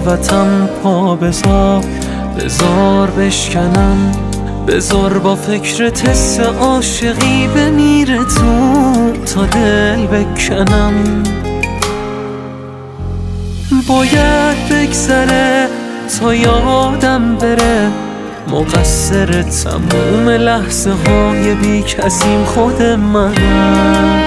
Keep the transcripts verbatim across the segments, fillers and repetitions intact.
صحبتم پا بذار، بذار بشکنم، بذار با فکر تست عاشقی بمیره تو تا دل بکنم. باید بگذره تا یادم بره، مقصر تموم لحظه های بی کسیم خود منم.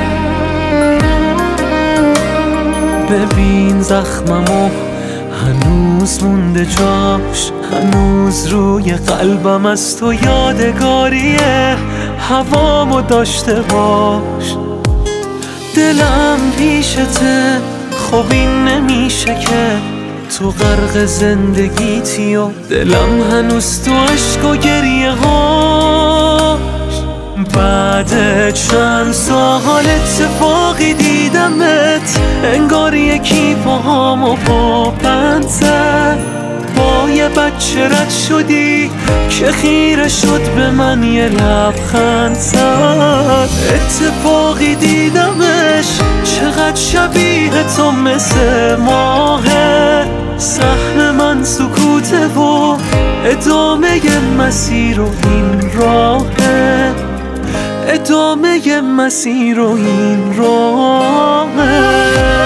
ببین زخممو هنوز مونده جاش، هنوز روی قلبم از تو یادگاریه، هوامو داشته باش. دلم پیشته، خب این نمیشه که تو غرق زندگیتی و دلم هنوز تو عشق و گریه هاش. بعد چند سال اتفاقی دیدمت، انگار یکی پاهامو با بند زد. با یه بچه رد شدی که خیره شد به من یه لبخند زد. اتفاقی دیدمش چقدر شبیه تو مثل ماهه، سهم من سکوته و ادامه مسیر و این راهه، ادامه مسیر و این راهه.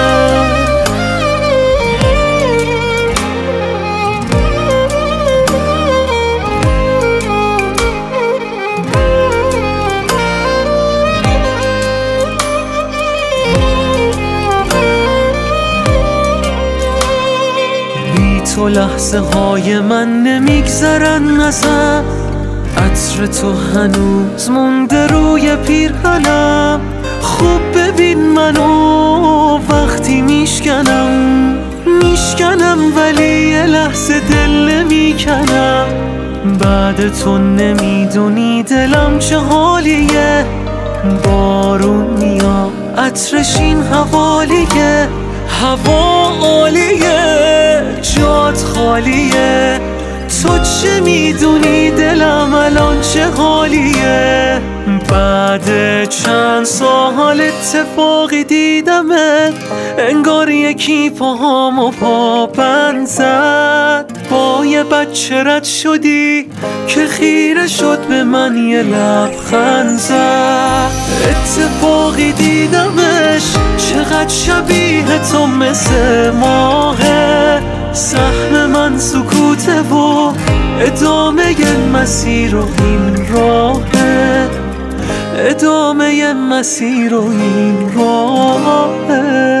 تو لحظه های من نمیگذرن ازم، عطر تو هنوز مونده روی پیرهنم. خوب ببین منو وقتی میشکنم، میشکنم ولی یه لحظه دل نمیکنم. بعد تو نمیدونی دلم چه حالیه، بارون میاد عطرش این حوالیه، هوا عالیه جات خالیه. تو چه میدونی دلم الان چه حالیه. بعد چند سال اتفاقی دیدمت، انگار یکی پاهامو پا بند زد. با یه بچه رد شدی که خیره شد به من یه لبخند زد. اتفاقی دیدمش چقدر شبیه تو مثل ماهه، سهم من سکوته و ادامه مسیر و این راهه، ادامه مسیر و این راهه.